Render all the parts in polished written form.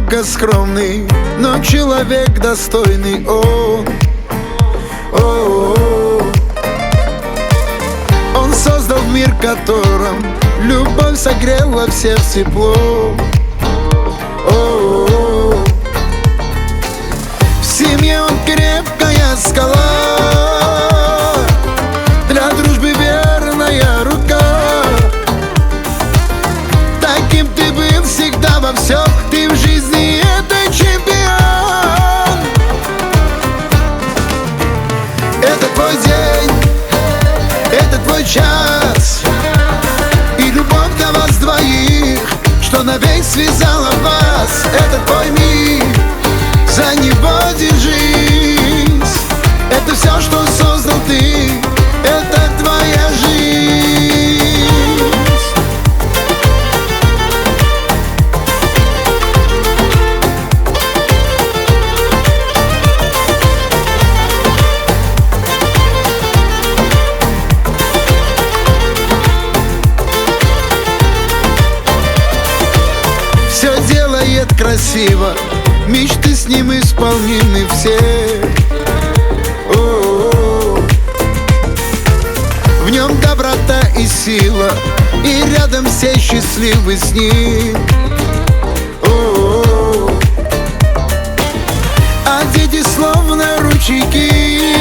немного скромный, но человек достойный. Он создал мир, в котором любовь согрела всех тепло. В семье он крепкая скала, для дружбы верная рука. Таким ты был всегда во всем, ты в жизни это чемпион. Это твой день, это твой час, и любовь для вас двоих, что навек связала вас. Это твой мир, за него держись. Это все, что создал ты, это твоя жизнь. Все делает красиво, мечты с ним исполнены все. В нем доброта и сила, и рядом все счастливы с ним. А дети словно ручейки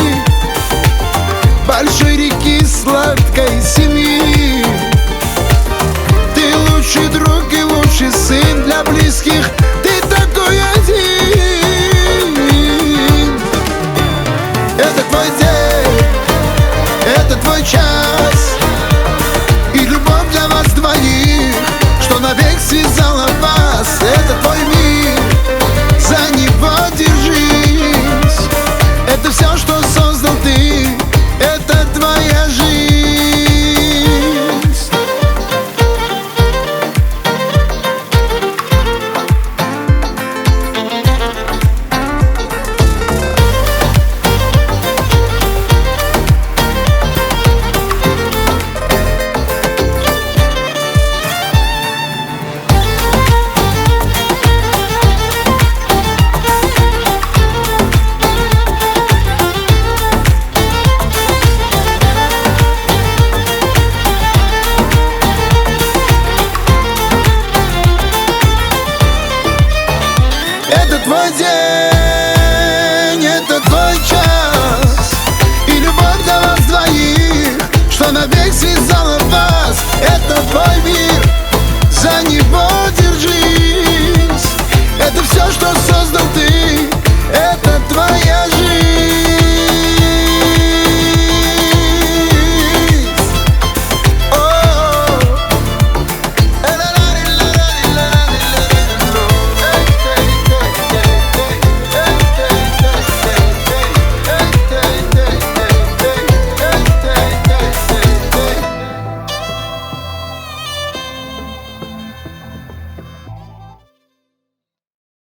большой реки сладкой семьи. Ты лучший друг и лучший сын для близких, ты такой один. Это твой день, это твой час, и любовь для вас двоих, что навек связала вас. Это твой мир, за него держись. Это все, что создал ты, это твоя жизнь. Это твой день, это твой час, и любовь для вас двоих, что навек связала вас. Это